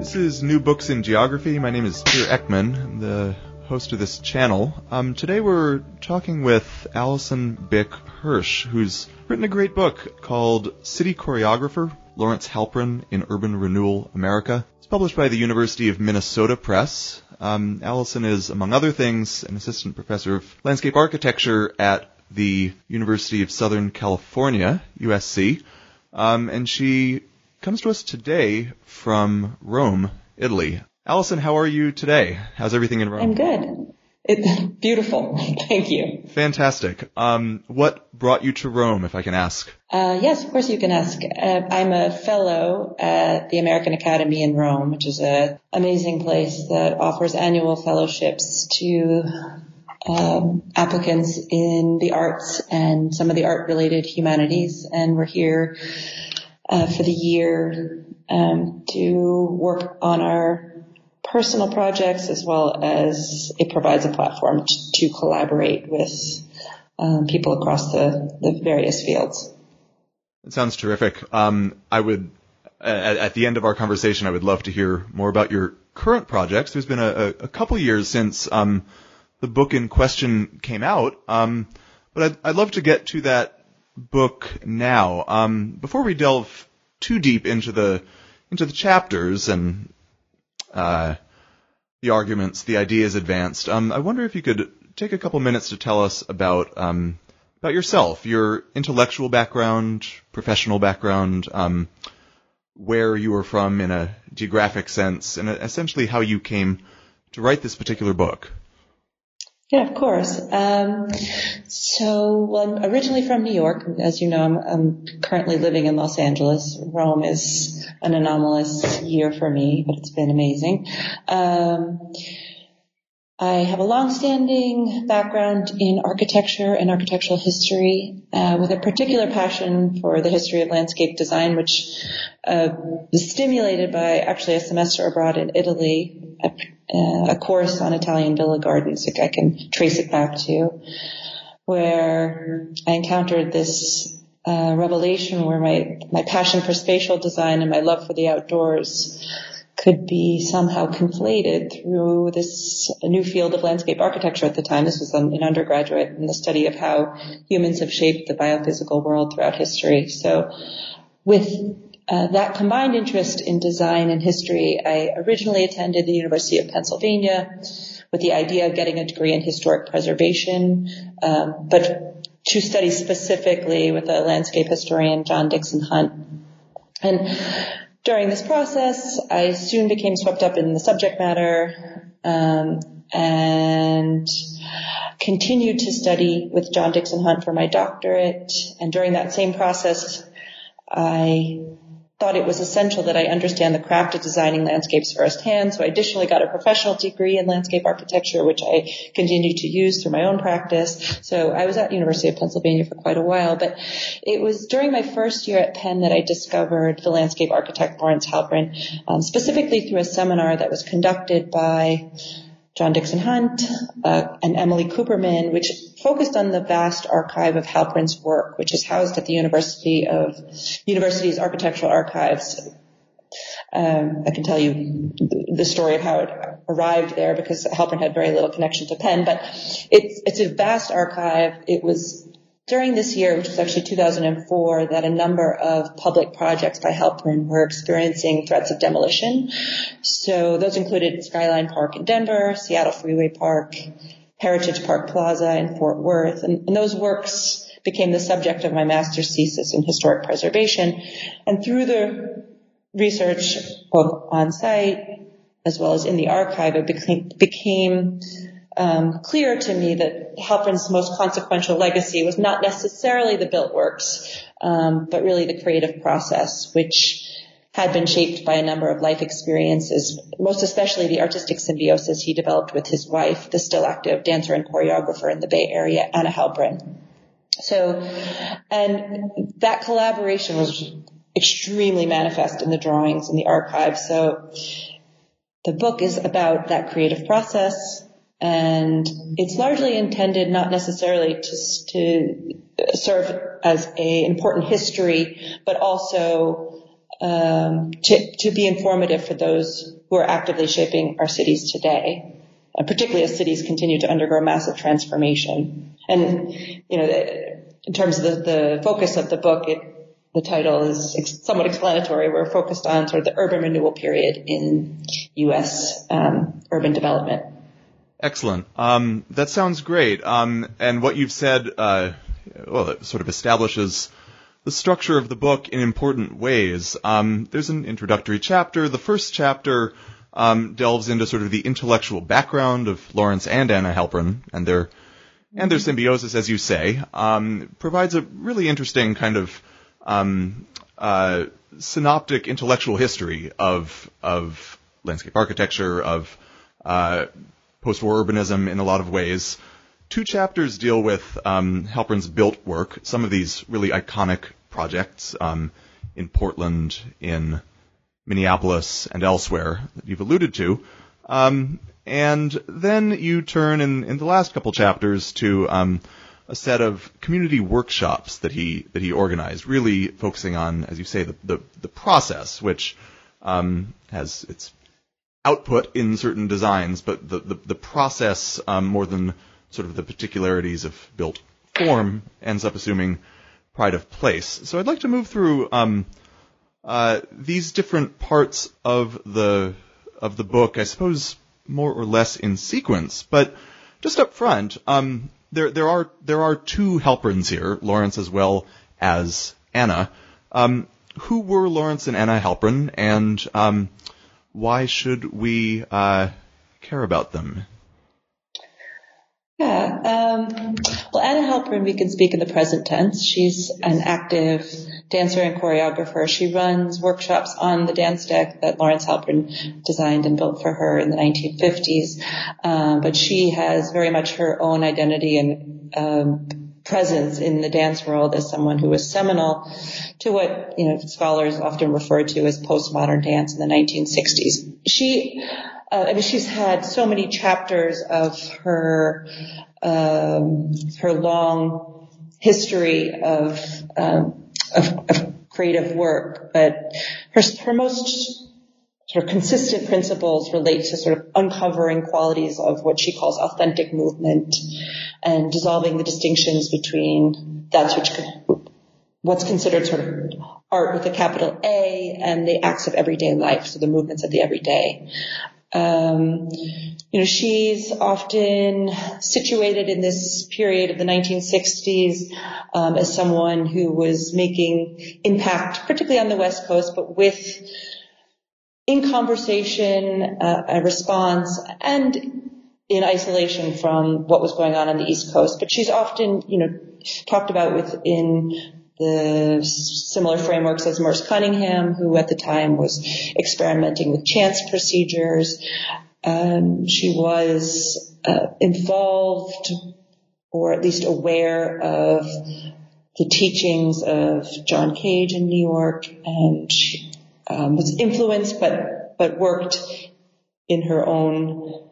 This is New Books in Geography. My name is Peter Ekman. I'm the host of this channel. Today we're talking with Allison Bick Hirsch, who's written a great book called City Choreographer, Lawrence Halprin in Urban Renewal America. It's published by the University of Minnesota Press. Allison is, among other things, an assistant professor of landscape architecture at the University of Southern California, USC, and she comes to us today from Rome, Italy. Allison, how are you today? How's everything in Rome? I'm good. It's beautiful. Thank you. Fantastic. What brought you to Rome, if I can ask? Yes, of course you can ask. I'm a fellow at the American Academy in Rome, which is an amazing place that offers annual fellowships to applicants in the arts and some of the art-related humanities. And we're here for the year to work on our personal projects, as well as it provides a platform to collaborate with people across the various fields. It sounds terrific. I would, at the end of our conversation, I would love to hear more about your current projects. There's been a couple years since the book in question came out, but I'd love to get to that book now. Before we delve too deep into the chapters and the arguments, the ideas advanced, I wonder if you could take a couple minutes to tell us about yourself, your intellectual background, professional background, where you were from in a geographic sense, and essentially how you came to write this particular book. Yeah, of course. I'm originally from New York. As you know, I'm currently living in Los Angeles. Rome is an anomalous year for me, but it's been amazing. I have a long-standing background in architecture and architectural history, with a particular passion for the history of landscape design, which was stimulated by actually a semester abroad in Italy, a course on Italian villa gardens. I can trace it back to, where I encountered this revelation where my passion for spatial design and my love for the outdoors could be somehow conflated through this new field of landscape architecture at the time. This was an undergraduate in the study of how humans have shaped the biophysical world throughout history. So with that combined interest in design and history, I originally attended the University of Pennsylvania with the idea of getting a degree in historic preservation, but to study specifically with a landscape historian, John Dixon Hunt. And during this process, I soon became swept up in the subject matter, and continued to study with John Dixon Hunt for my doctorate. And during that same process, I thought it was essential that I understand the craft of designing landscapes firsthand. So I additionally got a professional degree in landscape architecture, which I continued to use through my own practice. So I was at the University of Pennsylvania for quite a while, but it was during my first year at Penn that I discovered the landscape architect Lawrence Halprin, specifically through a seminar that was conducted by John Dixon Hunt and Emily Cooperman, which focused on the vast archive of Halprin's work, which is housed at the university's architectural archives. I can tell you the story of how it arrived there, because Halprin had very little connection to Penn, but it's a vast archive. It was during this year, which was actually 2004, that a number of public projects by Halprin were experiencing threats of demolition. So those included Skyline Park in Denver, Seattle Freeway Park, Heritage Park Plaza in Fort Worth. And those works became the subject of my master's thesis in historic preservation. And through the research, both on site as well as in the archive, it became clear to me that Halprin's most consequential legacy was not necessarily the built works, but really the creative process, which had been shaped by a number of life experiences, most especially the artistic symbiosis he developed with his wife, the still active dancer and choreographer in the Bay Area, Anna Halprin. So, and that collaboration was extremely manifest in the drawings in the archive. So the book is about that creative process, and it's largely intended not necessarily to serve as an important history, but also to be informative for those who are actively shaping our cities today, particularly as cities continue to undergo massive transformation. And, in terms of the focus of the book, the title is somewhat explanatory. We're focused on sort of the urban renewal period in U.S. Urban development. Excellent. That sounds great. And what you've said, it sort of establishes the structure of the book in important ways. There's an introductory chapter. The first chapter delves into sort of the intellectual background of Lawrence and Anna Halpern and their symbiosis, as you say. Provides a really interesting kind of synoptic intellectual history of landscape architecture, of post-war urbanism in a lot of ways. 2 chapters deal with Halpern's built work, some of these really iconic projects in Portland, in Minneapolis, and elsewhere that you've alluded to. And then you turn in the last couple chapters to a set of community workshops that he organized, really focusing on, as you say, the process, which has its output in certain designs, but the process more than sort of the particularities of built form ends up assuming pride of place. So I'd like to move through these different parts of the book, I suppose more or less in sequence, but just up front, there are 2 Halperns here, Lawrence as well as Anna. Who were Lawrence and Anna Halpern, and why should we care about them? Yeah. Well, Anna Halpern, we can speak in the present tense. She's an active dancer and choreographer. She runs workshops on the dance deck that Lawrence Halpern designed and built for her in the 1950s. But she has very much her own identity and presence in the dance world as someone who was seminal to what scholars often refer to as postmodern dance in the 1960s. She's had so many chapters of her long history of creative work, but her most sort of consistent principles relate to sort of uncovering qualities of what she calls authentic movement and dissolving the distinctions between what's considered sort of art with a capital A and the acts of everyday life, so the movements of the everyday. She's often situated in this period of the 1960s as someone who was making impact, particularly on the West Coast, but in conversation, a response, and in isolation from what was going on the East Coast. But she's often, talked about within the similar frameworks as Merce Cunningham, who at the time was experimenting with chance procedures. She was involved, or at least aware of, the teachings of John Cage in New York, and she was influenced, but worked in her own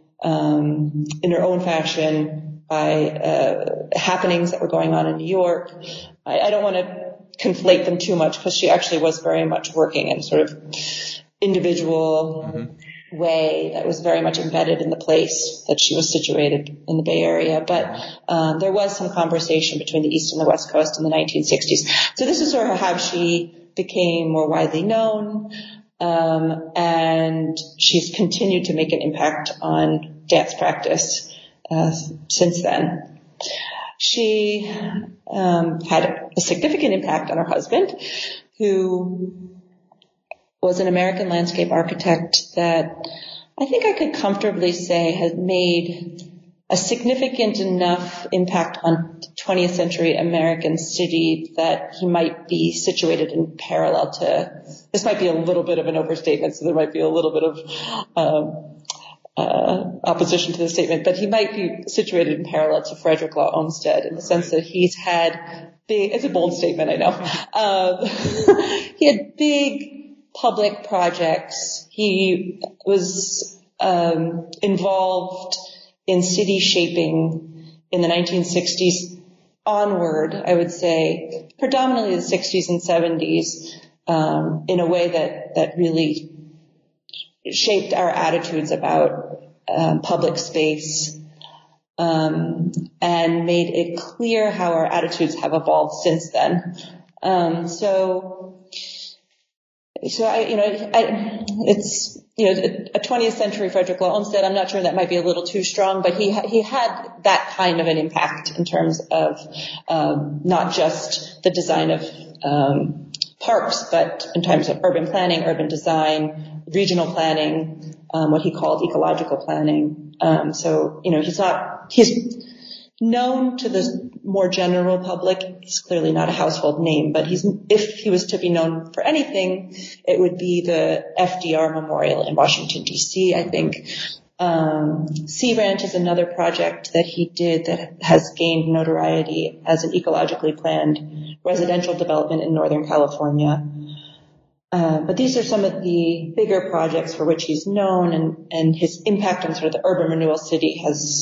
fashion by happenings that were going on in New York. I don't want to conflate them too much, because she actually was very much working in sort of individual way that was very much embedded in the place that she was situated in the Bay Area. But there was some conversation between the East and the West Coast in the 1960s. So this is sort of how she became more widely known, and she's continued to make an impact on dance practice since then. She had a significant impact on her husband, who was an American landscape architect that I think I could comfortably say had made a significant enough impact on 20th century American city that he might be situated in parallel to, this might be a little bit of an overstatement, so there might be a little bit of opposition to the statement, but he might be situated in parallel to Frederick Law Olmsted in the sense that he's had big, it's a bold statement, I know. He had big public projects. He was involved in city shaping in the 1960s onward, I would say, predominantly the 60s and 70s. in a way that really shaped our attitudes about public space, and made it clear how our attitudes have evolved since then. It's, a 20th century Frederick Law Olmsted. I'm not sure that might be a little too strong, but he had that kind of an impact in terms of, not just the design of, parks, but in terms of urban planning, urban design, regional planning, what he called ecological planning. He's known to the more general public. He's clearly not a household name, but if he was to be known for anything, it would be the FDR Memorial in Washington, D.C., I think. Sea Ranch is another project that he did that has gained notoriety as an ecologically planned residential development in Northern California. But these are some of the bigger projects for which he's known, and his impact on sort of the urban renewal city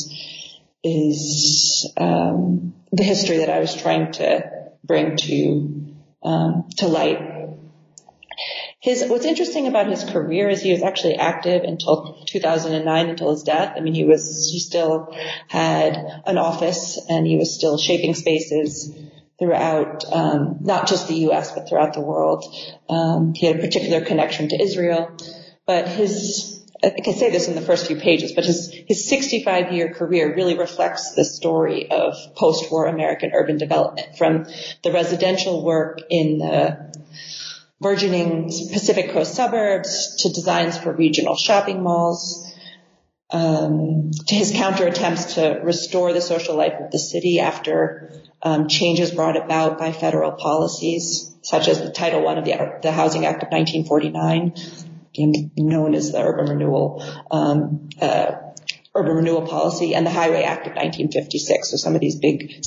is the history that I was trying to bring to light. What's interesting about his career is he was actually active until 2009, until his death. I mean, he still had an office, and he was still shaping spaces throughout, not just the U.S., but throughout the world. He had a particular connection to Israel, but I think I say this in the first few pages, but his 65-year career really reflects the story of post-war American urban development, from the residential work in the burgeoning Pacific Coast suburbs to designs for regional shopping malls, to his counter attempts to restore the social life of the city after changes brought about by federal policies, such as the Title I of the Housing Act of 1949, known as the Urban Renewal Policy, and the Highway Act of 1956. So some of these big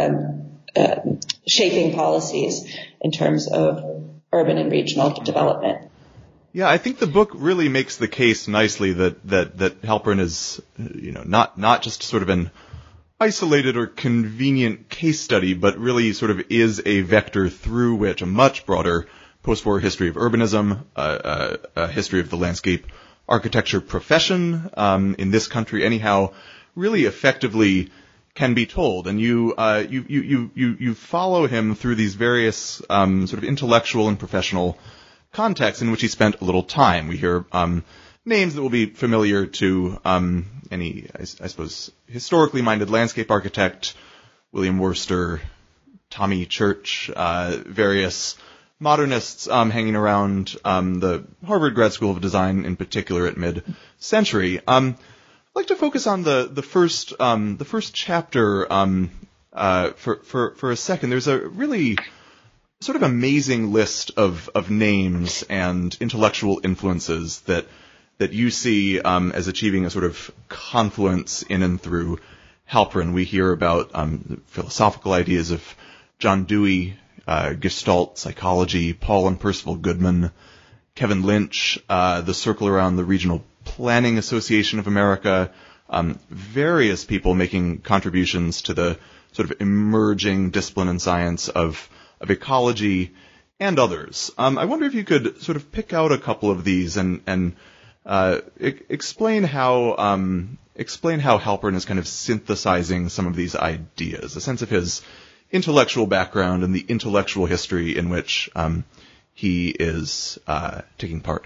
shaping policies in terms of urban and regional development. Yeah, I think the book really makes the case nicely that Halperin is, not just sort of an isolated or convenient case study, but really sort of is a vector through which a much broader post-war history of urbanism, a history of the landscape architecture profession in this country, anyhow, really effectively can be told. And you follow him through these various sort of intellectual and professional contexts in which he spent a little time. We hear names that will be familiar to any, I suppose, historically minded landscape architect, William Worcester, Tommy Church, various modernists hanging around the Harvard Grad School of Design in particular at mid-century. I'd like to focus on the first chapter for a second. There's a really sort of amazing list of names and intellectual influences that you see as achieving a sort of confluence in and through Halperin. We hear about philosophical ideas of John Dewey, Gestalt psychology, Paul and Percival Goodman, Kevin Lynch, the Circle Around the Regional Planning Association of America, various people making contributions to the sort of emerging discipline and science of ecology, and others. I wonder if you could sort of pick out a couple of these and explain how Halperin is kind of synthesizing some of these ideas, a sense of his intellectual background and the intellectual history in which he is taking part.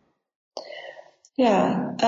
Yeah.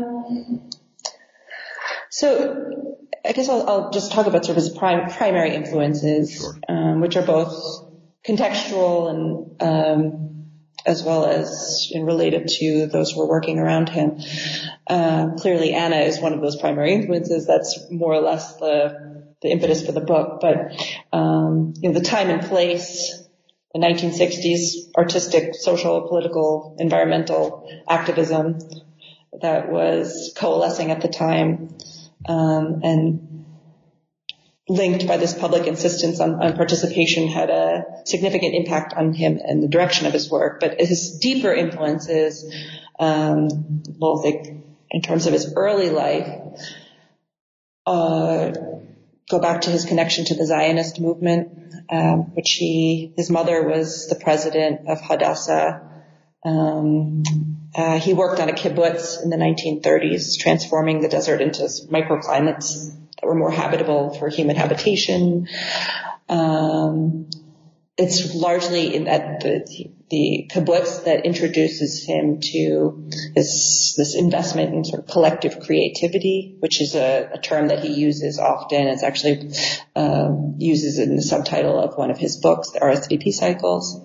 So I guess I'll just talk about sort of his primary influences, sure. Which are both contextual and as well as related to those who are working around him. Clearly, Anna is one of those primary influences. That's more or less the impetus for the book. But the time and place, the 1960s, artistic, social, political, environmental activism that was coalescing at the time, and linked by this public insistence on participation, had a significant impact on him and the direction of his work. But his deeper influences, both in terms of his early life, go back to his connection to the Zionist movement, which his mother was the president of Hadassah. He worked on a kibbutz in the 1930s, transforming the desert into microclimates that were more habitable for human habitation. It's largely in that the kibbutz that introduces him to this investment in sort of collective creativity, which is a term that he uses often. It's actually uses in the subtitle of one of his books, the RSVP Cycles.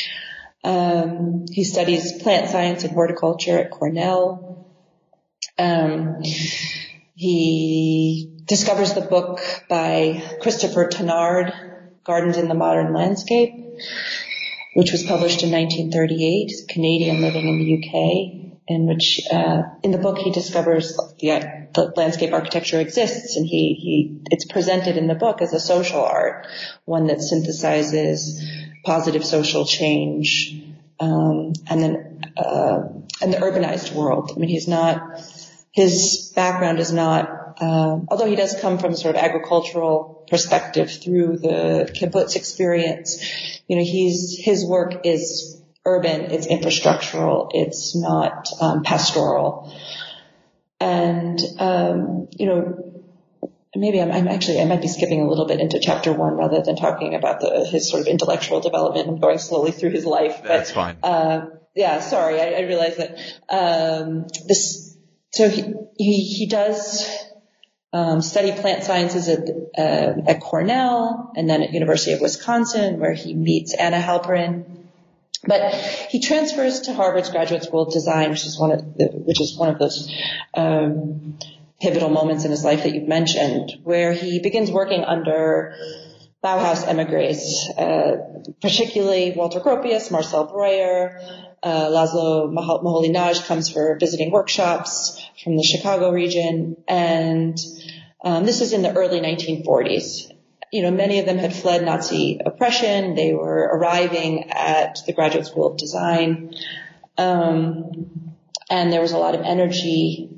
He studies plant science and horticulture at Cornell. He discovers the book by Christopher Tennard, Gardens in the Modern Landscape, which was published in 1938. He's a Canadian living in the UK, in which, in the book he discovers the landscape architecture exists, and it's presented in the book as a social art, one that synthesizes positive social change, and the urbanized world. I mean, his background is not, although he does come from a sort of agricultural perspective through the kibbutz experience, his work is urban, it's infrastructural, it's not pastoral. And, maybe I might be skipping a little bit into chapter 1 rather than talking about his sort of intellectual development. I'm going slowly through his life. That's fine. Sorry, I realize that, so he does study plant sciences at Cornell and then at University of Wisconsin, where he meets Anna Halperin. But he transfers to Harvard's Graduate School of Design, which is one of those pivotal moments in his life that you've mentioned, where he begins working under Bauhaus emigres, particularly Walter Gropius, Marcel Breuer, Laszlo Moholy-Nagy comes for visiting workshops from the Chicago region, and this is in the early 1940s. Many of them had fled Nazi oppression. They were arriving at the Graduate School of Design, and there was a lot of energy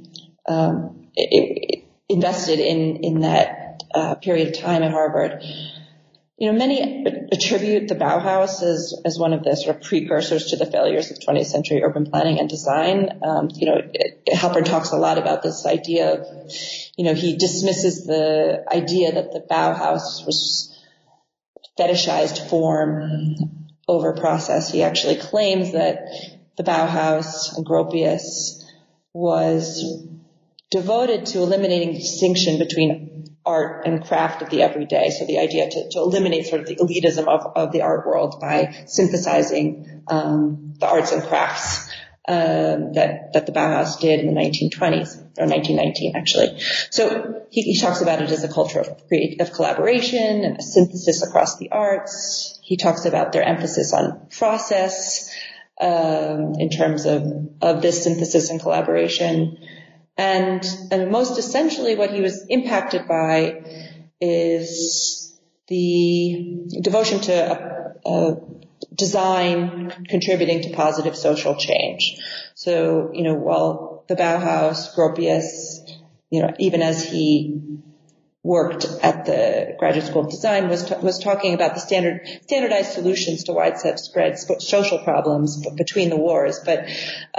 invested in that period of time at Harvard. Many attribute the Bauhaus as one of the sort of precursors to the failures of 20th century urban planning and design. Halperin talks a lot about this idea of, he dismisses the idea that the Bauhaus was fetishized form over process. He actually claims that the Bauhaus and Gropius was devoted to eliminating the distinction between art and craft of the everyday. So the idea to eliminate sort of the elitism of the art world by synthesizing the arts and crafts that the Bauhaus did in the 1920s, or 1919 actually. So he talks about it as a culture of collaboration and a synthesis across the arts. He talks about their emphasis on process in terms of this synthesis and collaboration. And most essentially what he was impacted by is the devotion to design contributing to positive social change. So, while the Bauhaus, Gropius, even as he worked at the Graduate School of Design was talking about the standardized solutions to widespread social problems between the wars. But,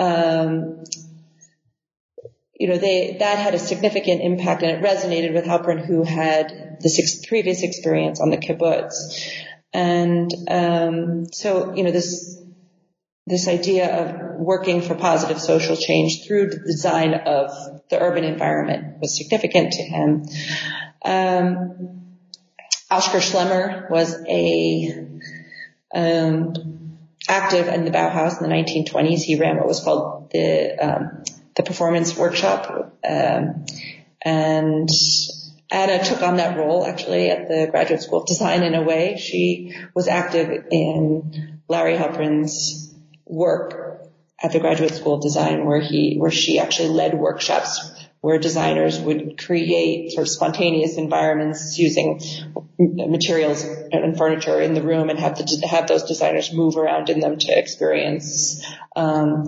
that had a significant impact, and it resonated with Halperin, who had this previous experience on the kibbutz. And so, this idea of working for positive social change through the design of the urban environment was significant to him. Oskar Schlemmer was active in the Bauhaus in the 1920s. He ran what was called the performance workshop, and Anna took on that role actually at the Graduate School of Design in a way. She was active in Larry Halperin's work at the Graduate School of Design, where she actually led workshops where designers would create sort of spontaneous environments using materials and furniture in the room, and have those designers move around in them to experience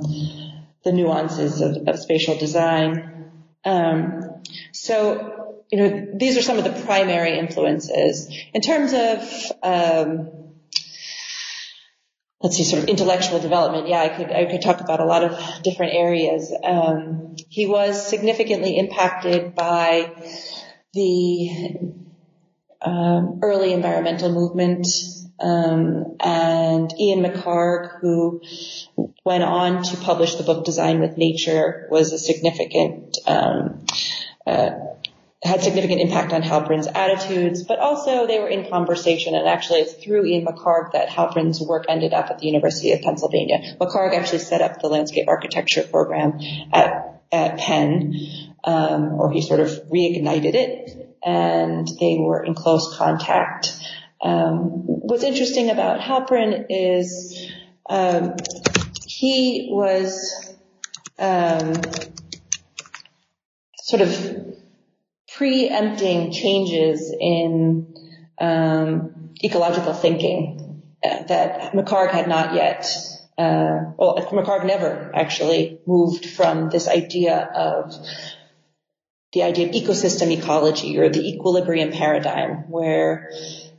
the nuances of spatial design. So, these are some of the primary influences. In terms of, sort of intellectual development, I could talk about a lot of different areas. He was significantly impacted by the early environmental movement, and Ian McHarg, who went on to publish the book Design with Nature, was a significant had significant impact on Halprin's attitudes, but also they were in conversation, and actually it's through Ian McHarg that Halprin's work ended up at the University of Pennsylvania. McHarg actually set up the landscape architecture program at Penn, or he sort of reignited it, and they were in close contact. What's interesting about Halprin is he was sort of preempting changes in ecological thinking that McHarg had not yet, McHarg never actually moved from this idea of the idea of ecosystem ecology, or the equilibrium paradigm, where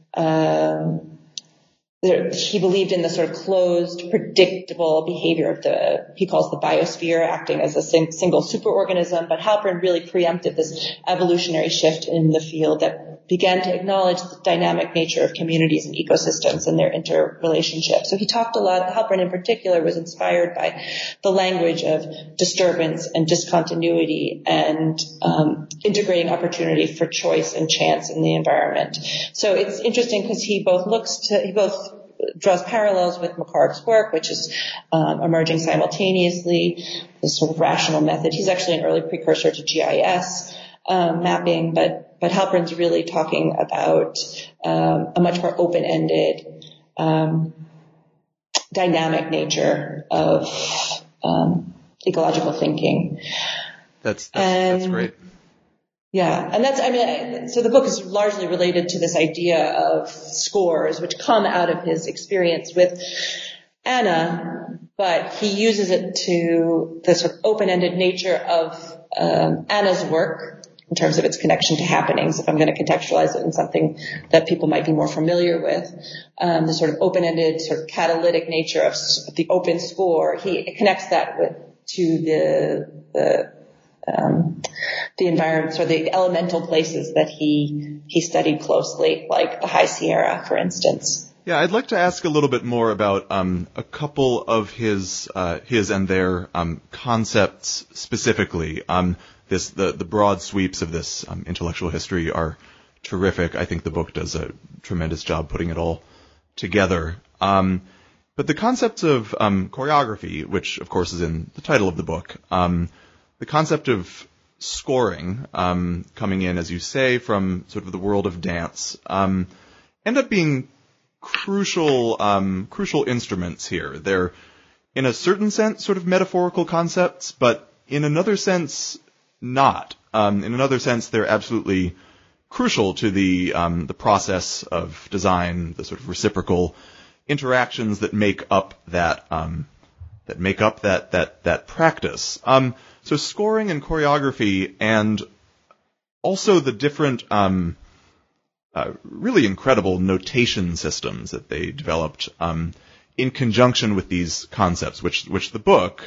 he believed in the sort of closed, predictable behavior of he calls the biosphere acting as a single superorganism, but Halprin really preempted this evolutionary shift in the field that began to acknowledge the dynamic nature of communities and ecosystems and their interrelationship. So he talked a lot, Halprin in particular was inspired by the language of disturbance and discontinuity and integrating opportunity for choice and chance in the environment. So it's interesting because he both draws parallels with McHarg's work, which is emerging simultaneously, this sort of rational method. He's actually an early precursor to GIS mapping, but Halprin's really talking about a much more open-ended, dynamic nature of ecological thinking. That's great. Yeah, and so the book is largely related to this idea of scores, which come out of his experience with Anna, but he uses it to the sort of open-ended nature of Anna's work in terms of its connection to happenings, if I'm going to contextualize it in something that people might be more familiar with. The sort of open-ended, sort of catalytic nature of the open score, he connects that to the environments or the elemental places that he studied closely, like the High Sierra, for instance. Yeah, I'd like to ask a little bit more about a couple of his and their concepts specifically. The broad sweeps of this intellectual history are terrific. I think the book does a tremendous job putting it all together. But the concepts of choreography, which of course is in the title of the book, the concept of scoring, coming in, as you say, from sort of the world of dance, end up being crucial instruments here. They're, in a certain sense, sort of metaphorical concepts, but in another sense, not. In another sense, they're absolutely crucial to the process of design, the sort of reciprocal interactions that make up that practice. So scoring and choreography, and also the different, really incredible notation systems that they developed, in conjunction with these concepts, which the book,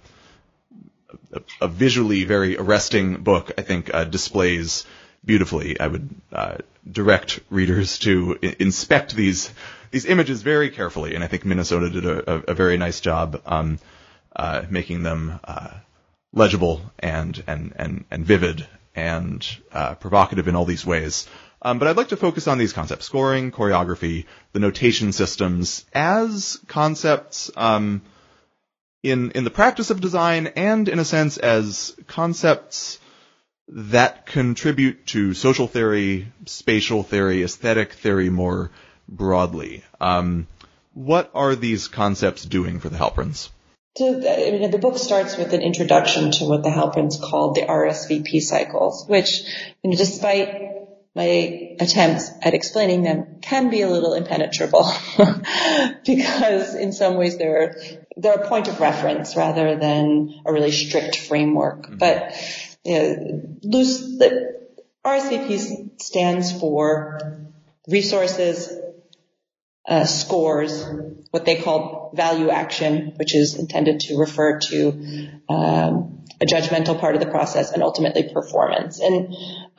a visually very arresting book, I think, displays beautifully. I would direct readers to inspect these images very carefully, and I think Minnesota did a very nice job making them legible and vivid and provocative in all these ways. But I'd like to focus on these concepts: scoring, choreography, the notation systems as concepts in the practice of design, and in a sense as concepts that contribute to social theory, spatial theory, aesthetic theory more broadly. What are these concepts doing for the Halprins? So the book starts with an introduction to what the Halprins called the RSVP cycles, which, despite my attempts at explaining them, can be a little impenetrable because in some ways they're a point of reference rather than a really strict framework. Mm-hmm. But the RSVP stands for resources, scores, what they call value action, which is intended to refer to a judgmental part of the process, and ultimately performance. And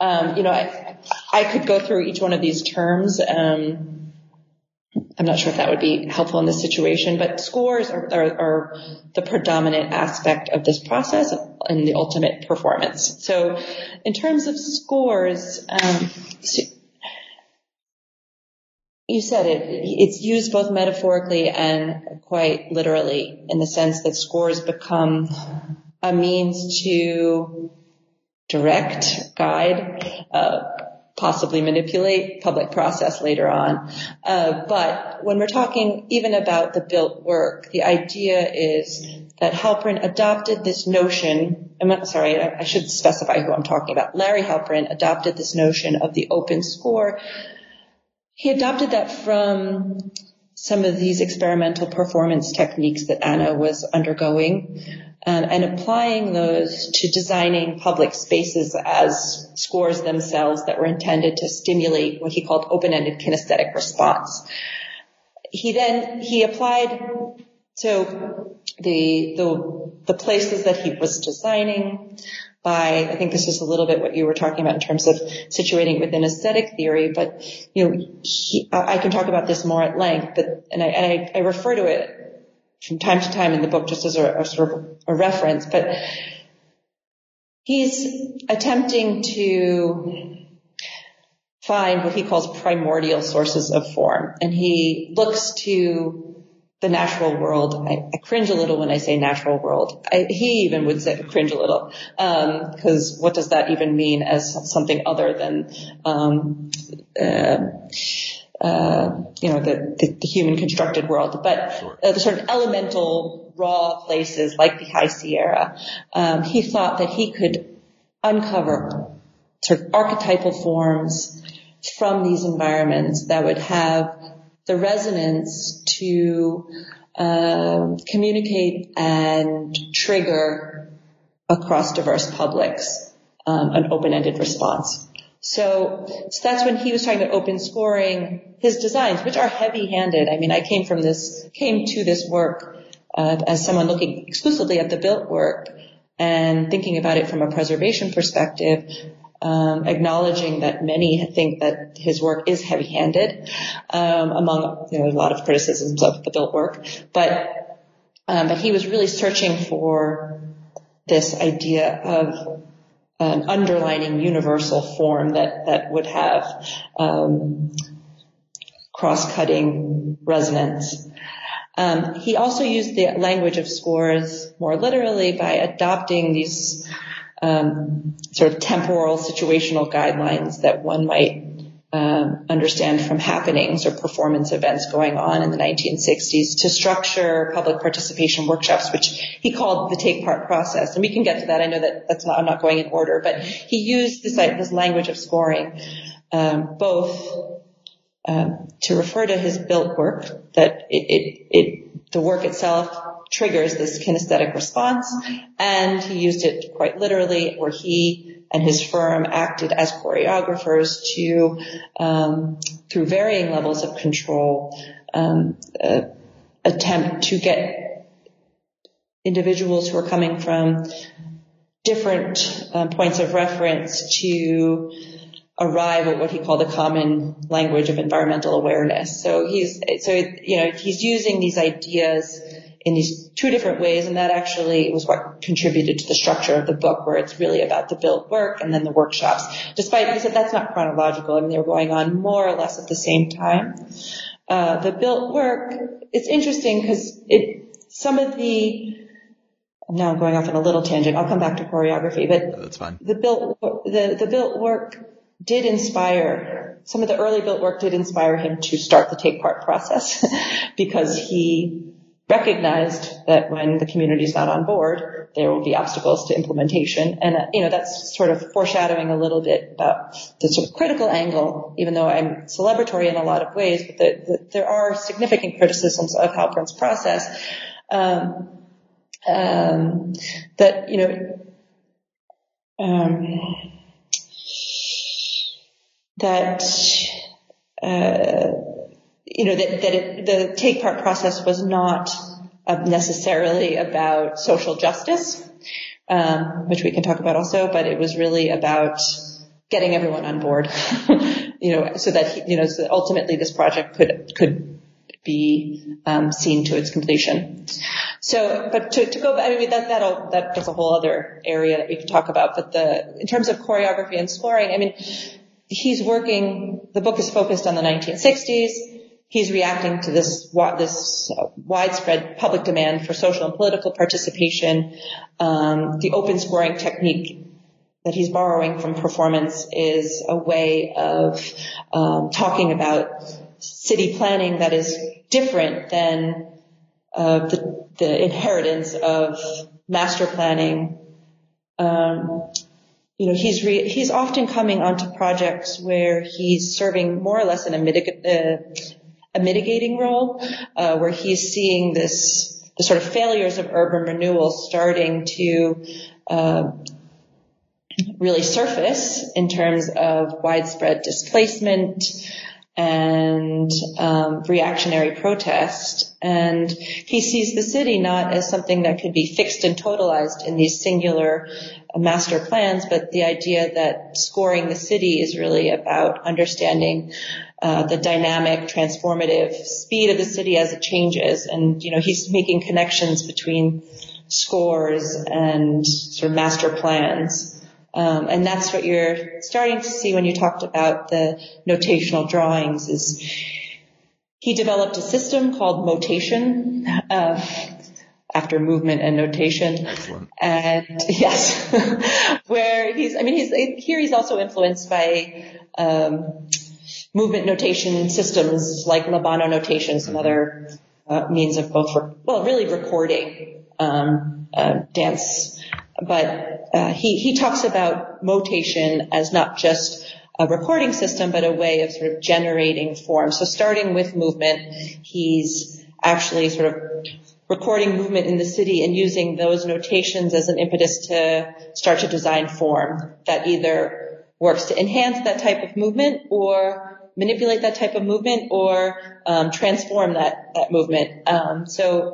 I could go through each one of these terms. I'm not sure if that would be helpful in this situation, but scores are the predominant aspect of this process and the ultimate performance. So in terms of scores, you said it's used both metaphorically and quite literally, in the sense that scores become a means to direct, guide, possibly manipulate public process later on. But when we're talking even about the built work, the idea is that Halperin adopted this notion. I should specify who I'm talking about. Larry Halperin adopted this notion of the open score. He adopted that from some of these experimental performance techniques that Anna was undergoing, and applying those to designing public spaces as scores themselves that were intended to stimulate what he called open-ended kinesthetic response. He applied, so the places that he was designing by, I think this is a little bit what you were talking about in terms of situating within aesthetic theory, but I can talk about this more at length, but I refer to it from time to time in the book just as a sort of a reference, but he's attempting to find what he calls primordial sources of form, and he looks to the natural world. I cringe a little when I say natural world. He even would say cringe a little, because what does that even mean as something other than the human constructed world, but sure. The sort of elemental raw places like the High Sierra. He thought that he could uncover sort of archetypal forms from these environments that would have the resonance to communicate and trigger across diverse publics an open-ended response. So that's when he was talking about open scoring. His designs, which are heavy-handed. I mean, I came to this work as someone looking exclusively at the built work and thinking about it from a preservation perspective, acknowledging that many think that his work is heavy-handed, among a lot of criticisms of the built work. But he was really searching for this idea of an underlining universal form that would have cross-cutting resonance. He also used the language of scores more literally by adopting these sort of temporal situational guidelines that one might understand from happenings or performance events going on in the 1960s to structure public participation workshops, which he called the take-part process. And we can get to that. I know that I'm not going in order, but he used this language of scoring both to refer to his built work, that the work itself triggers this kinesthetic response, and he used it quite literally, where he and his firm acted as choreographers to, through varying levels of control, attempt to get individuals who are coming from different points of reference to arrive at what he called a common language of environmental awareness. So he's using these ideas in these two different ways, and that actually was what contributed to the structure of the book, where it's really about the built work and then the workshops. Despite, he said that's not chronological. I mean, they were going on more or less at the same time. The built work, it's interesting because now I'm going off on a little tangent. I'll come back to choreography, but that's fine. The built work did inspire, some of the early built work did inspire him to start the take-part process because he recognized that when the community is not on board, there will be obstacles to implementation. And, that's sort of foreshadowing a little bit about the sort of critical angle, even though I'm celebratory in a lot of ways, but there are significant criticisms of Halperin's process, that the take part process was not necessarily about social justice, which we can talk about also, but it was really about getting everyone on board, so that so ultimately this project could be seen to its completion. So, but to go back, I mean that's a whole other area that we could talk about. But in terms of choreography and scoring, I mean, the book is focused on the 1960s. He's reacting to this widespread public demand for social and political participation. The open scoring technique that he's borrowing from performance is a way of talking about city planning that is different than the inheritance of master planning. He's often coming onto projects where he's serving more or less in a mitigating role, where he's seeing the sort of failures of urban renewal starting to really surface in terms of widespread displacement and reactionary protest. And he sees the city not as something that could be fixed and totalized in these singular master plans, but the idea that scoring the city is really about understanding the dynamic, transformative speed of the city as it changes. And, he's making connections between scores and sort of master plans. And that's what you're starting to see when you talked about the notational drawings. Is he developed a system called Motation, after movement and notation. Excellent. And yes, where he's also influenced by movement notation systems like Labano notations and other means of both, really recording dance. But he talks about motation as not just a recording system, but a way of sort of generating form. So starting with movement, he's actually sort of recording movement in the city and using those notations as an impetus to start to design form that either works to enhance that type of movement or manipulate that type of movement or transform that movement. So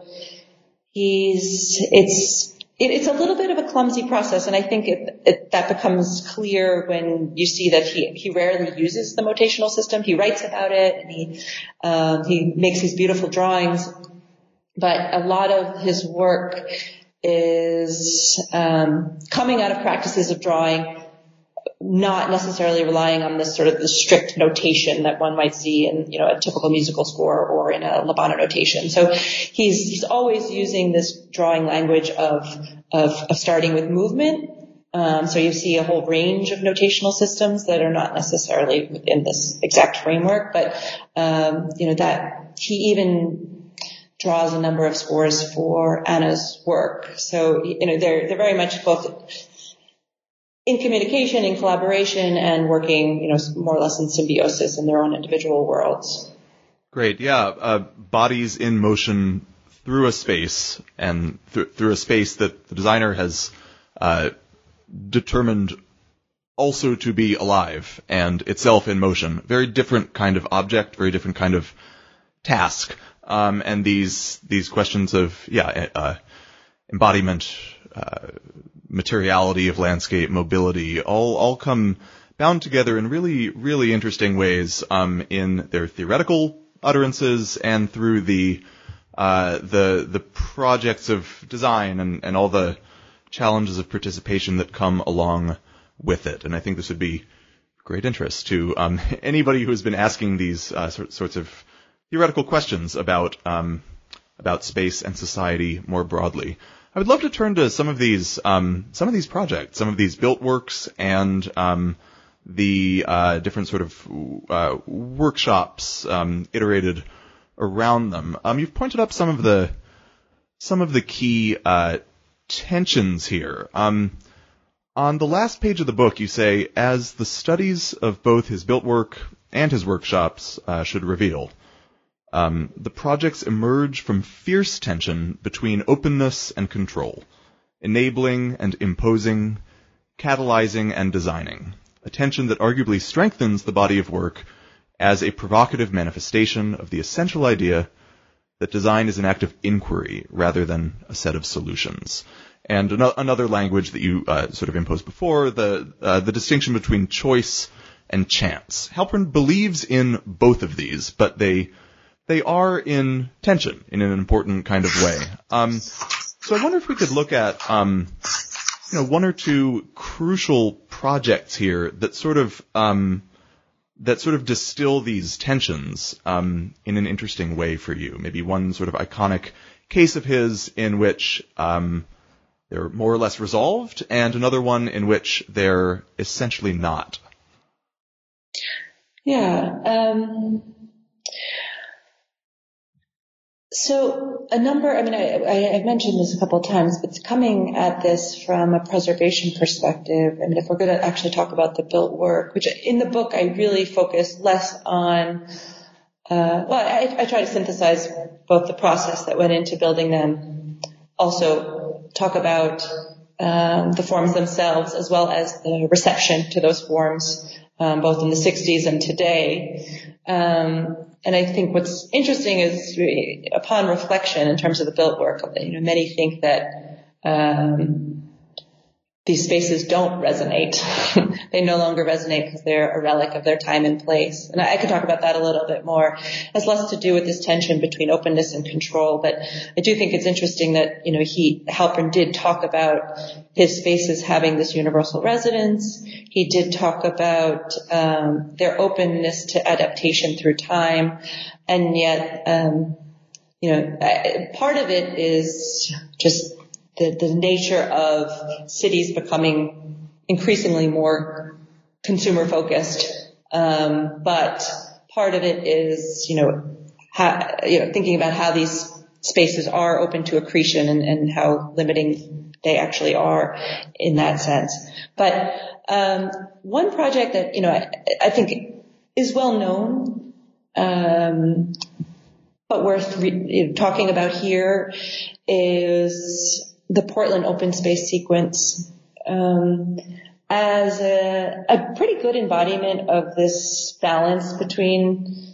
it's a little bit of a clumsy process, and I think that becomes clear when you see that he rarely uses the motational system. He writes about it, and he makes these beautiful drawings, but a lot of his work is coming out of practices of drawing, not necessarily relying on this sort of the strict notation that one might see in a typical musical score or in a Labano notation. So he's always using this drawing language of starting with movement. So you see a whole range of notational systems that are not necessarily within this exact framework, but that he even draws a number of scores for Anna's work. So they're very much both in communication, in collaboration, and working, more or less in symbiosis in their own individual worlds. Great, yeah. Bodies in motion through a space, and through a space that the designer has determined also to be alive and itself in motion. Very different kind of object, very different kind of task. And these questions of embodiment, materiality of landscape, mobility, all come bound together in really, really interesting ways in their theoretical utterances and through the projects of design and all the challenges of participation that come along with it. And I think this would be great interest to anybody who has been asking these sorts of theoretical questions about space and society more broadly. I would love to turn to some of these projects, some of these built works, and the different sort of workshops iterated around them. You've pointed up some of the key tensions here. On the last page of the book, you say, as the studies of both his built work and his workshops should reveal, the projects emerge from fierce tension between openness and control, enabling and imposing, catalyzing and designing, a tension that arguably strengthens the body of work as a provocative manifestation of the essential idea that design is an act of inquiry rather than a set of solutions. And another language that you sort of imposed before, the distinction between choice and chance. Halpern believes in both of these, but they are in tension in an important kind of way. So I wonder if we could look at one or two crucial projects here that sort of distill these tensions in an interesting way for you. Maybe one sort of iconic case of his in which they're more or less resolved, and another one in which they're essentially not. Yeah. So I've mentioned this a couple of times, but coming at this from a preservation perspective, if we're going to actually talk about the built work, which in the book I really focus less on, I try to synthesize both the process that went into building them, also talk about the forms themselves as well as the reception to those forms, both in the 60s and today. And I think what's interesting is upon reflection in terms of the built work, many think that these spaces don't resonate. They no longer resonate because they're a relic of their time and place. And I could talk about that a little bit more. It has less to do with this tension between openness and control, but I do think it's interesting that, Halpern did talk about his spaces having this universal resonance. He did talk about their openness to adaptation through time, and yet, part of it is just the nature of cities becoming increasingly more consumer focused, but part of it is thinking about how these spaces are open to accretion and how limiting they actually are in that sense. But one project that I think is well known, but worth talking about here is the Portland open space sequence, as a pretty good embodiment of this balance between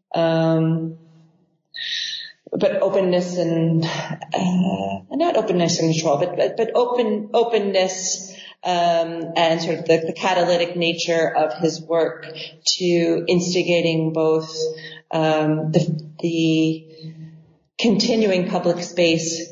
but openness and not openness and control, but openness and sort of the catalytic nature of his work to instigating both the continuing public space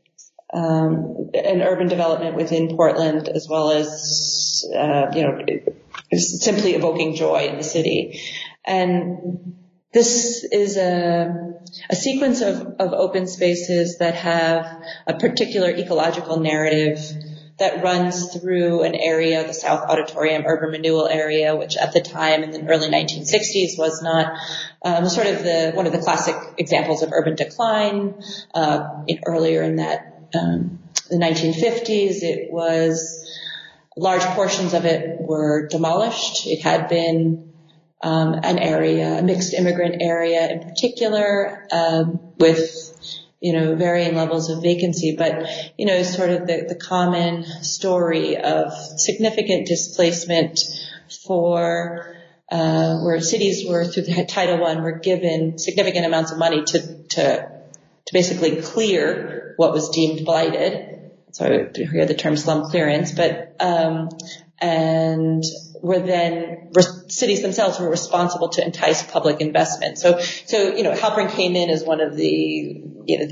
and urban development within Portland, as well as simply evoking joy in the city. And this is a sequence of open spaces that have a particular ecological narrative that runs through an area, the South Auditorium urban renewal area, which at the time in the early 1960s was not sort of one of the classic examples of urban decline. Earlier in that the 1950s, it was large portions of it were demolished. It had been an area, a mixed immigrant area in particular, with varying levels of vacancy, but sort of the common story of significant displacement for where cities were through the Title I were given significant amounts of money to basically clear what was deemed blighted. So I hear the term slum clearance, but and were then cities themselves were responsible to entice public investment. So Halpern came in as one of the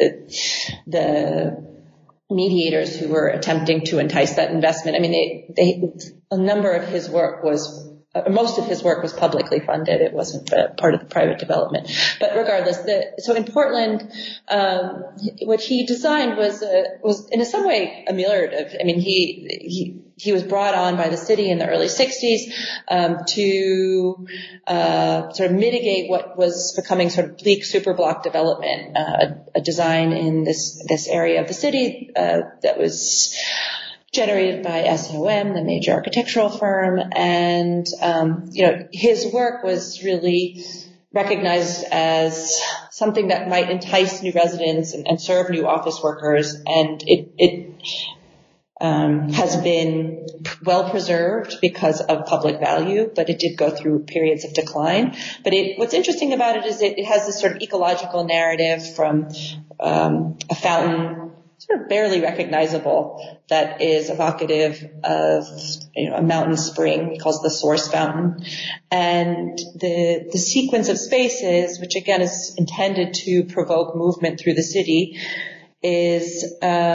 mediators who were attempting to entice that investment. I mean, a number of his work most of his work was publicly funded. It wasn't part of the private development. But regardless, so in Portland, what he designed was in some way ameliorative. I mean, he was brought on by the city in the early 60s to sort of mitigate what was becoming sort of bleak superblock development, a design in this area of the city that was generated by SOM, the major architectural firm, and his work was really recognized as something that might entice new residents and serve new office workers, and it has been well preserved because of public value, but it did go through periods of decline. But what's interesting about it is it has this sort of ecological narrative from a fountain, sort of barely recognizable, that is evocative of a mountain spring. He calls it the source fountain, and the sequence of spaces, which again is intended to provoke movement through the city, is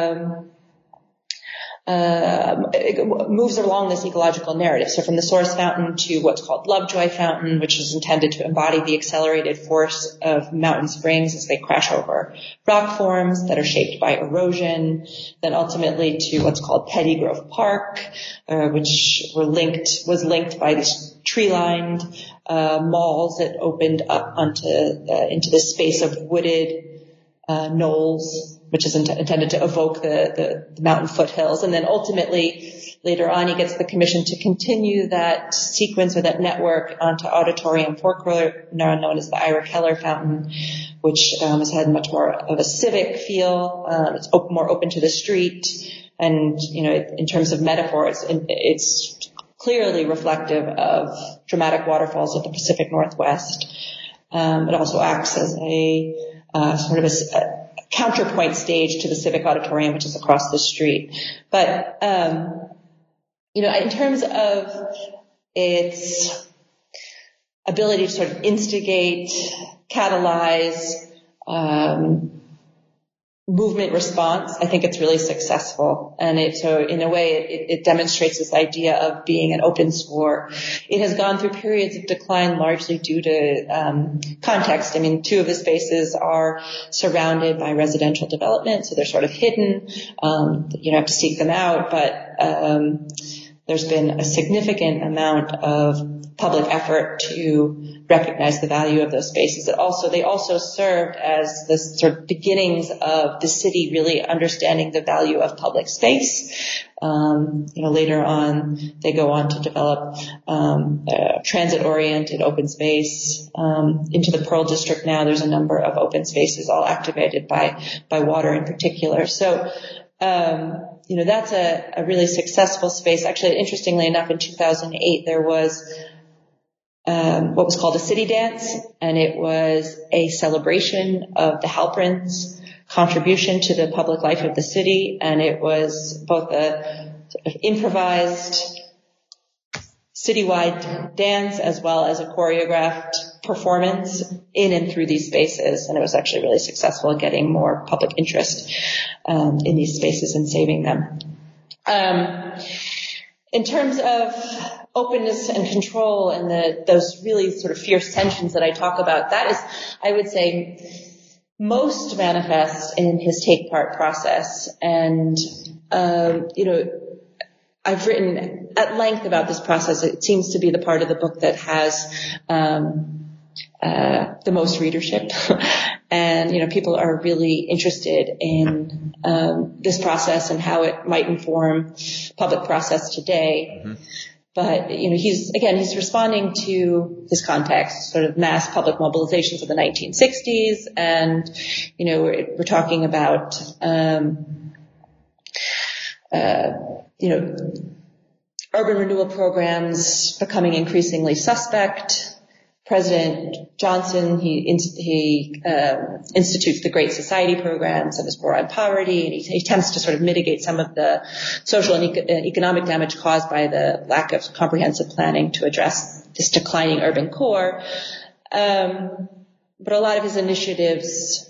it moves along this ecological narrative. So from the source fountain to what's called Lovejoy Fountain, which is intended to embody the accelerated force of mountain springs as they crash over rock forms that are shaped by erosion, then ultimately to what's called Petty Grove Park, which was linked by these tree-lined malls that opened up into this space of wooded knolls, which is intended to evoke the mountain foothills. And then ultimately, later on, he gets the commission to continue that sequence or that network onto Auditorium Forecourt, now known as the Ira Keller Fountain, which has had much more of a civic feel. It's more open to the street. And, in terms of metaphor, it's clearly reflective of dramatic waterfalls of the Pacific Northwest. It also acts as a sort of a counterpoint stage to the Civic Auditorium, which is across the street. But, in terms of its ability to sort of instigate, catalyze, movement response, I think it's really successful. And so in a way, it demonstrates this idea of being an open square. It has gone through periods of decline largely due to context. I mean, two of the spaces are surrounded by residential development, so they're sort of hidden. You have to seek them out, but there's been a significant amount of public effort to recognize the value of those spaces. They also served as the sort of beginnings of the city really understanding the value of public space. Later on, they go on to develop transit-oriented open space. Into the Pearl District now, there's a number of open spaces all activated by water in particular. So, that's a really successful space. Actually, interestingly enough, in 2008, there was what was called a city dance, and it was a celebration of the Halperins' contribution to the public life of the city, and it was both a sort of improvised citywide dance as well as a choreographed performance in and through these spaces, and it was actually really successful at getting more public interest in these spaces and saving them. In terms of openness and control and those really sort of fierce tensions that I talk about, that is, I would say, most manifest in his take-part process. And, I've written at length about this process. It seems to be the part of the book that has the most readership. And, people are really interested in this process and how it might inform public process today. Mm-hmm. But, he's responding to this context, sort of mass public mobilizations of the 1960s. And, we're talking about, urban renewal programs becoming increasingly suspect. President Johnson, he institutes the Great Society programs and his war on poverty, and he attempts to sort of mitigate some of the social and economic damage caused by the lack of comprehensive planning to address this declining urban core. But a lot of his initiatives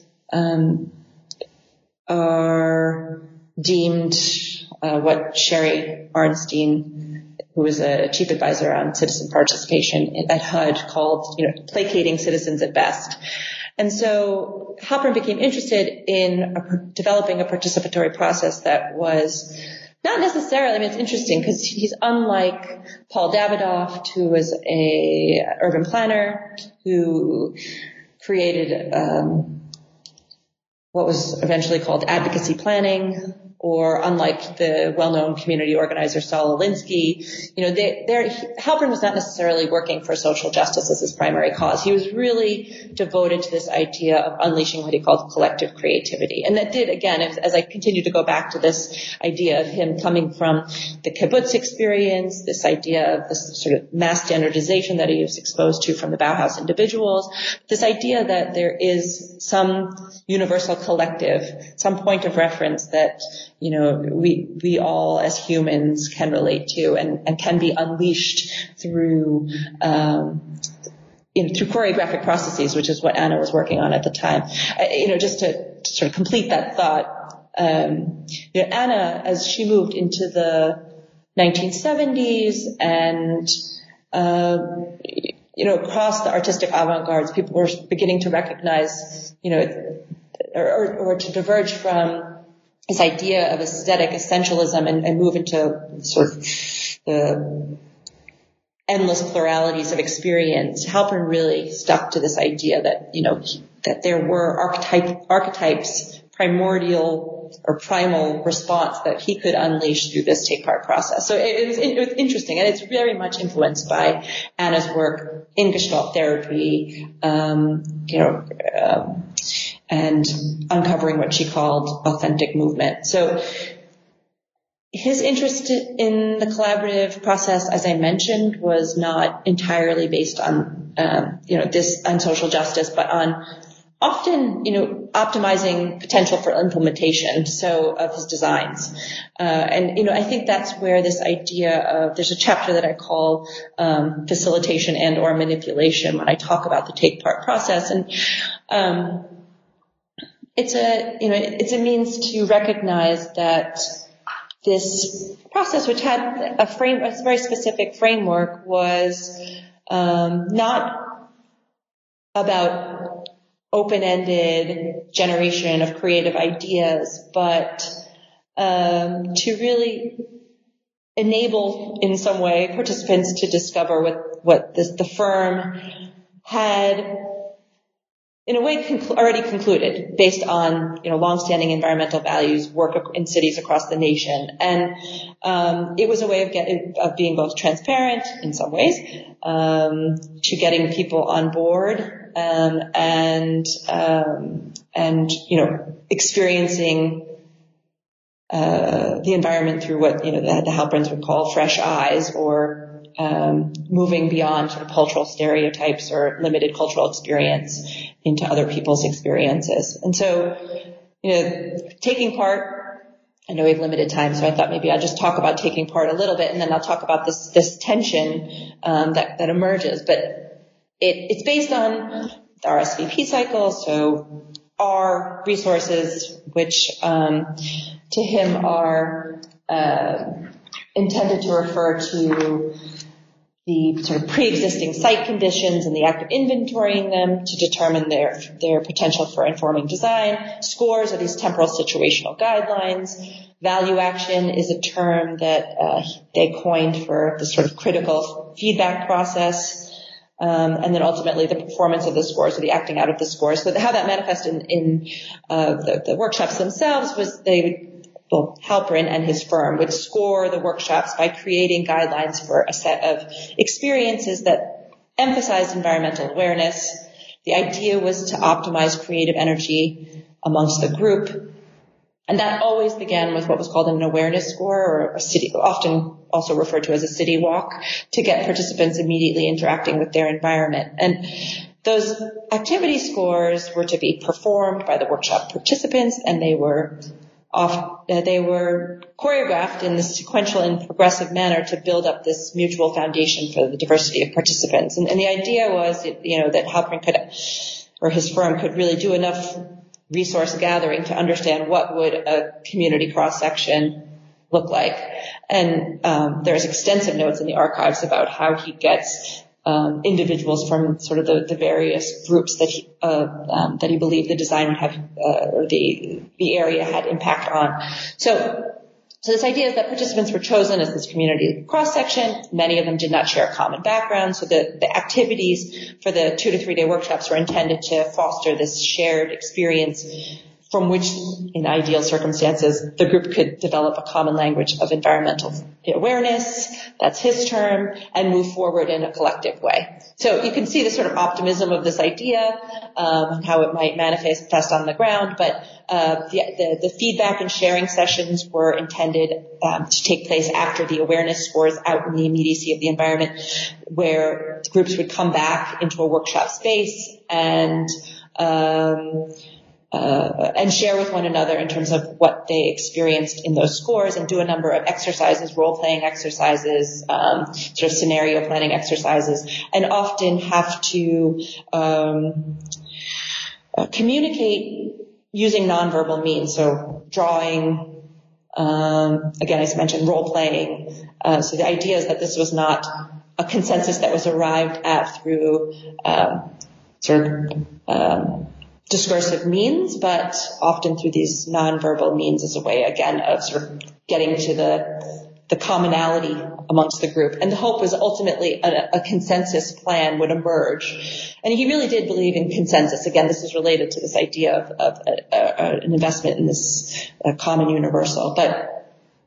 are deemed what Sherry Arnstein, who was a chief advisor on citizen participation at HUD, called, placating citizens at best. And so Halperin became interested in developing a participatory process that was not necessarily, it's interesting because he's unlike Paul Davidoff, who was a urban planner who created what was eventually called advocacy planning, or unlike the well-known community organizer Saul Alinsky, Halpern was not necessarily working for social justice as his primary cause. He was really devoted to this idea of unleashing what he called collective creativity. And that did, again, as I continue to go back to this idea of him coming from the kibbutz experience, this idea of this sort of mass standardization that he was exposed to from the Bauhaus individuals, this idea that there is some universal collective, some point of reference that we all as humans can relate to and can be unleashed through through choreographic processes, which is what Anna was working on at the time. Just to sort of complete that thought, Anna, as she moved into the 1970s and across the artistic avant-gardes, people were beginning to recognize, or to diverge from this idea of aesthetic essentialism and move into sort of the endless pluralities of experience. Halpern really stuck to this idea that, that there were archetypes, primordial or primal response that he could unleash through this take-part process. So it was interesting, and it's very much influenced by Anna's work in Gestalt therapy, and uncovering what she called authentic movement. So his interest in the collaborative process, as I mentioned, was not entirely based on, on social justice, but on often, optimizing potential for implementation, of his designs. I think that's where this idea of, there's a chapter that I call, facilitation and or manipulation when I talk about the take-part process. And, it's a means to recognize that this process, which had a very specific framework, was not about open-ended generation of creative ideas, but to really enable, in some way, participants to discover what the firm had, in a way, already concluded based on, longstanding environmental values, work in cities across the nation. And it was a way of being both transparent in some ways, to getting people on board, and experiencing the environment through what, the Halperns would call fresh eyes, or moving beyond sort of cultural stereotypes or limited cultural experience into other people's experiences. And so, taking part, I know we have limited time, so I thought maybe I'll just talk about taking part a little bit, and then I'll talk about this tension that emerges. But it's based on the RSVP cycle, so our resources, which to him are intended to refer to the sort of pre-existing site conditions and the act of inventorying them to determine their potential for informing design. Scores are these temporal situational guidelines. Value action is a term that they coined for the sort of critical feedback process. And then ultimately the performance of the scores, or the acting out of the scores. So how that manifested in the workshops themselves was Halpern and his firm would score the workshops by creating guidelines for a set of experiences that emphasized environmental awareness. The idea was to optimize creative energy amongst the group. And that always began with what was called an awareness score, or a city, often also referred to as a city walk, to get participants immediately interacting with their environment. And those activity scores were to be performed by the workshop participants, and they were choreographed in this sequential and progressive manner to build up this mutual foundation for the diversity of participants. And the idea was, that Halpern could, or his firm could really do enough resource gathering to understand what would a community cross-section look like. And there's extensive notes in the archives about how he gets individuals from sort of the various groups that he believed the design would have, or the area had impact on. So this idea is that participants were chosen as this community cross-section. Many of them did not share a common background, so the activities for the 2 to 3 day workshops were intended to foster this shared experience from which, in ideal circumstances, the group could develop a common language of environmental awareness, that's his term, and move forward in a collective way. So you can see the sort of optimism of this idea, and how it might manifest on the ground, but the feedback and sharing sessions were intended to take place after the awareness scores out in the immediacy of the environment, where groups would come back into a workshop space and share with one another in terms of what they experienced in those scores, and do a number of exercises, role-playing exercises, sort of scenario planning exercises, and often have to communicate using nonverbal means, so drawing, again, as I mentioned, role-playing. So the idea is that this was not a consensus that was arrived at through discursive means, but often through these nonverbal means as a way, again, of sort of getting to the commonality amongst the group. And the hope was ultimately a consensus plan would emerge. And he really did believe in consensus. Again, this is related to this idea of an investment in this common universal. But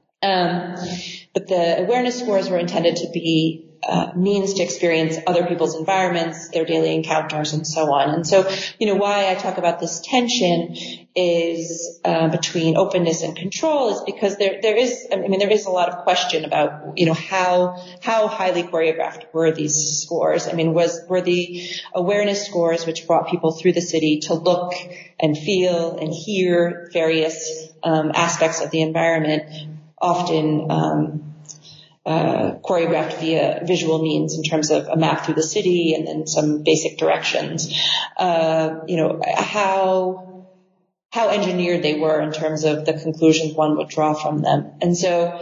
the awareness scores were intended to be means to experience other people's environments, their daily encounters, and so on. And so, why I talk about this tension is between openness and control is because there is a lot of question about, how highly choreographed were these scores? Were the awareness scores, which brought people through the city to look and feel and hear various aspects of the environment, often choreographed via visual means in terms of a map through the city and then some basic directions, how engineered they were in terms of the conclusions one would draw from them. And so,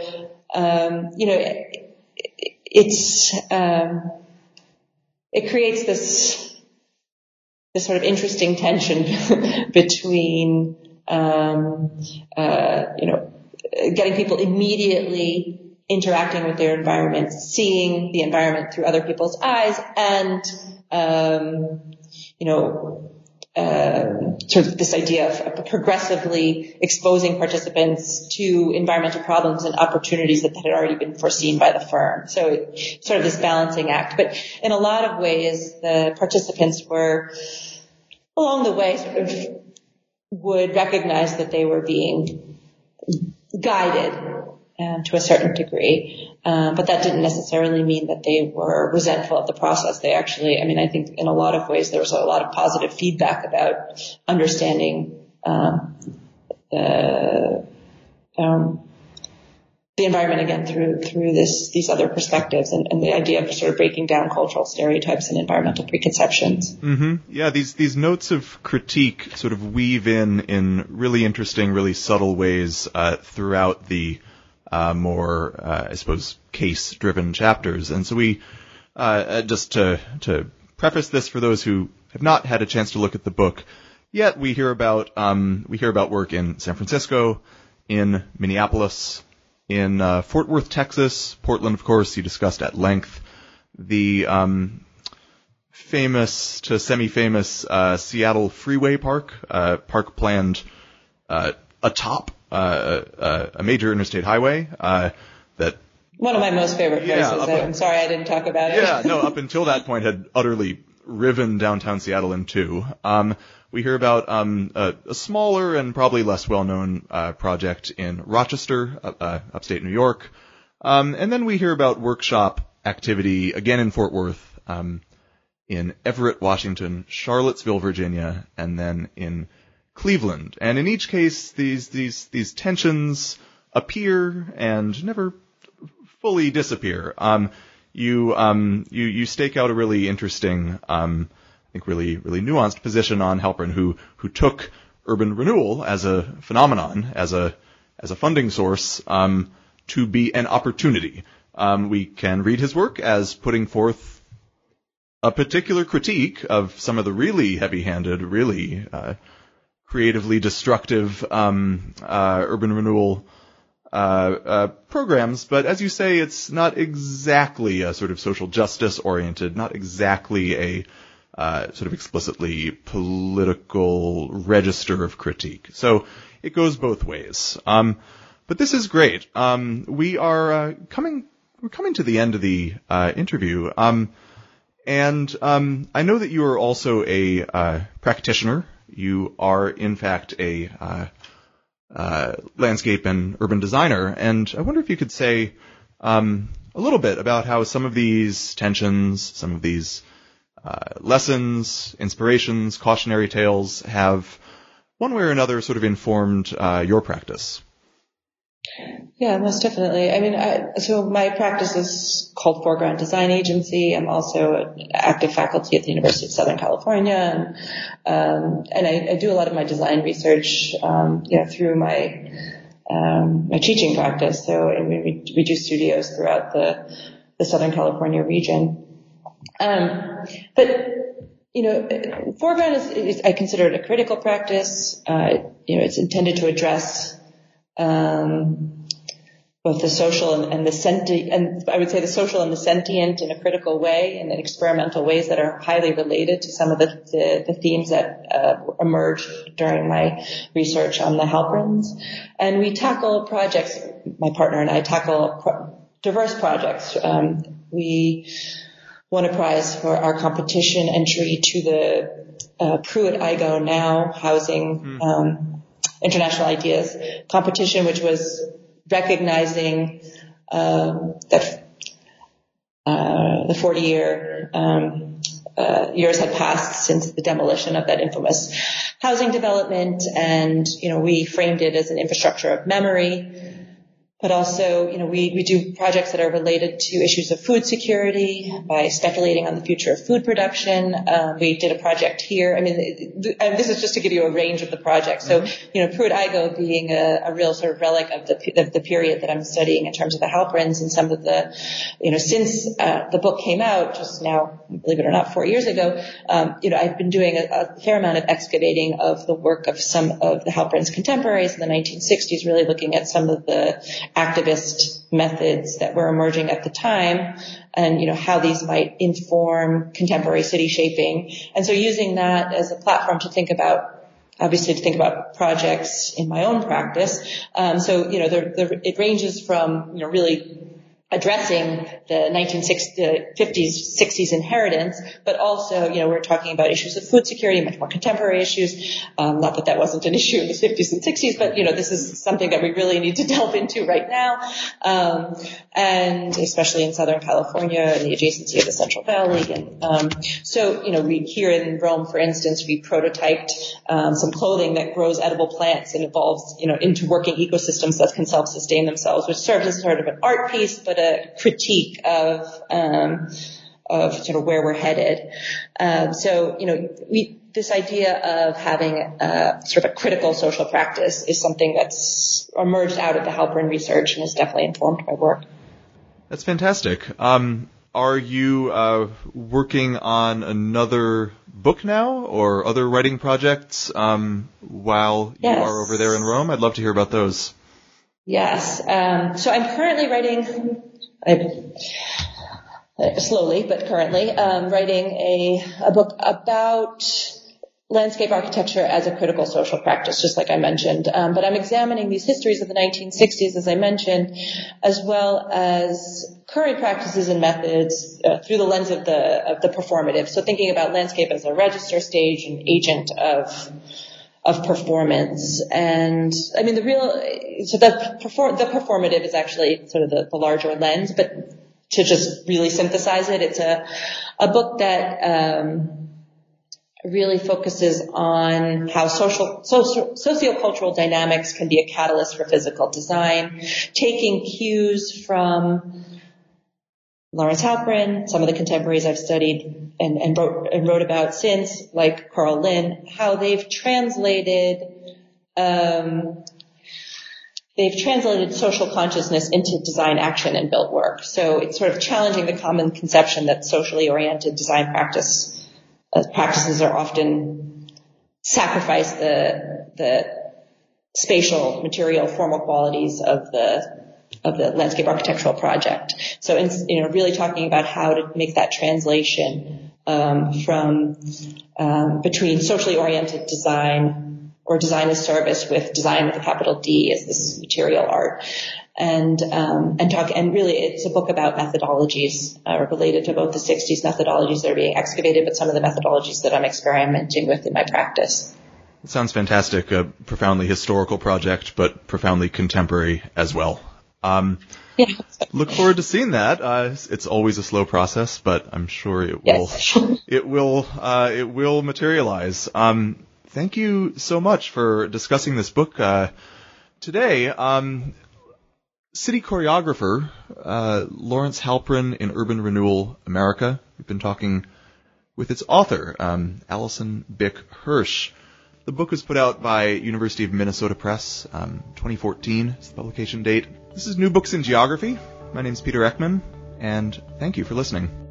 it creates this sort of interesting tension between, getting people immediately interacting with their environment, seeing the environment through other people's eyes, and, sort of this idea of progressively exposing participants to environmental problems and opportunities that had already been foreseen by the firm. So it's sort of this balancing act. But in a lot of ways, the participants were, along the way, sort of would recognize that they were being guided to a certain degree. But that didn't necessarily mean that they were resentful of the process. They actually, I think in a lot of ways there was a lot of positive feedback about understanding the environment again through these other perspectives and the idea of sort of breaking down cultural stereotypes and environmental preconceptions. Mm-hmm. Yeah, these notes of critique sort of weave in really interesting, really subtle ways throughout the more, I suppose, case-driven chapters. And so we, just to preface this for those who have not had a chance to look at the book yet, we hear about work in San Francisco, in Minneapolis, in Fort Worth, Texas, Portland, of course, he discussed at length, the famous to semi-famous Seattle Freeway Park, park planned atop a major interstate highway that one of my most favorite places. I'm sorry I didn't talk about it. Yeah, no, up until that point had utterly riven downtown Seattle in two. We hear about a smaller and probably less well-known project in Rochester, upstate New York. And then we hear about workshop activity again in Fort Worth, in Everett, Washington, Charlottesville, Virginia, and then in Cleveland. And in each case, these tensions appear and never fully disappear. You stake out a really interesting, I think really nuanced position on Halpern, who took urban renewal as a phenomenon, as a funding source, to be an opportunity. We can read his work as putting forth a particular critique of some of the really heavy-handed, really creatively destructive urban renewal programs, but as you say, it's not exactly a sort of social justice oriented, not exactly sort of explicitly political register of critique. So it goes both ways. But this is great. We're coming to the end of the interview. And I know that you are also a practitioner. You are, in fact, a landscape and urban designer. And I wonder if you could say a little bit about how some of these tensions, some of these lessons, inspirations, cautionary tales have one way or another sort of informed your practice. Yeah, most definitely. I mean, so my practice is called Foreground Design Agency. I'm also an active faculty at the University of Southern California, and I do a lot of my design research, through my teaching practice. So we do studios throughout the Southern California region. But Foreground is I consider it a critical practice. It's intended to address both the social and the sentient, and I would say the social and the sentient in a critical way and in experimental ways that are highly related to some of the themes that emerged during my research on the Halperins. And we tackle projects, my partner and I tackle diverse projects. We won a prize for our competition entry to the Pruitt-Igoe Now Housing International Ideas competition, which was recognizing that the 40 years had passed since the demolition of that infamous housing development, and we framed it as an infrastructure of memory. But also, we do projects that are related to issues of food security by speculating on the future of food production. We did a project here. I mean, this is just to give you a range of the projects. So, Pruitt-Igoe being a real sort of relic of the period that I'm studying in terms of the Halperins, and some of the, since the book came out just now, believe it or not, 4 years ago, I've been doing a fair amount of excavating of the work of some of the Halperins contemporaries in the 1960s, really looking at some of the activist methods that were emerging at the time, and how these might inform contemporary city shaping. And so using that as a platform to think about projects in my own practice. It ranges from really addressing the 1950s, 60s inheritance, but also, we're talking about issues of food security, much more contemporary issues. Not that wasn't an issue in the 50s and 60s, but, this is something that we really need to delve into right now. And especially in Southern California and the adjacency of the Central Valley. And, we here in Rome, for instance, we prototyped, some clothing that grows edible plants and evolves, into working ecosystems that can self-sustain themselves, which serves as sort of an art piece, but a critique of sort of where we're headed. This idea of having sort of a critical social practice is something that's emerged out of the Halperin research and has definitely informed my work. That's fantastic. Are you working on another book now or other writing projects while you are over there in Rome? I'd love to hear about those. Yes. So I'm currently writing, slowly but currently, writing a book about landscape architecture as a critical social practice, just like I mentioned. But I'm examining these histories of the 1960s, as I mentioned, as well as current practices and methods through the lens of the performative. So thinking about landscape as a register, stage, and agent of performance. And I mean, the performative is actually sort of the larger lens, but to just really synthesize it, it's a book that really focuses on how sociocultural dynamics can be a catalyst for physical design, taking cues from Lawrence Halperin, some of the contemporaries I've studied and wrote about since, like Carl Lin, how they've translated social consciousness into design action and built work. So it's sort of challenging the common conception that socially oriented design practices are often sacrifice the spatial, material, formal qualities of the landscape architectural project. So, really talking about how to make that translation between socially oriented design or design as service with design with a capital D as this material art. And really it's a book about methodologies related to both the 60s methodologies that are being excavated, but some of the methodologies that I'm experimenting with in my practice. It sounds fantastic. A profoundly historical project, but profoundly contemporary as well. Yeah. Look forward to seeing that. It's always a slow process, but I'm sure it will. Yes. it will materialize. Thank you so much for discussing this book today. City choreographer Lawrence Halprin in Urban Renewal America. We've been talking with its author, Alison Bick Hirsch. The book was put out by University of Minnesota Press, 2014 is the publication date. This is New Books in Geography. My name's Peter Ekman, and thank you for listening.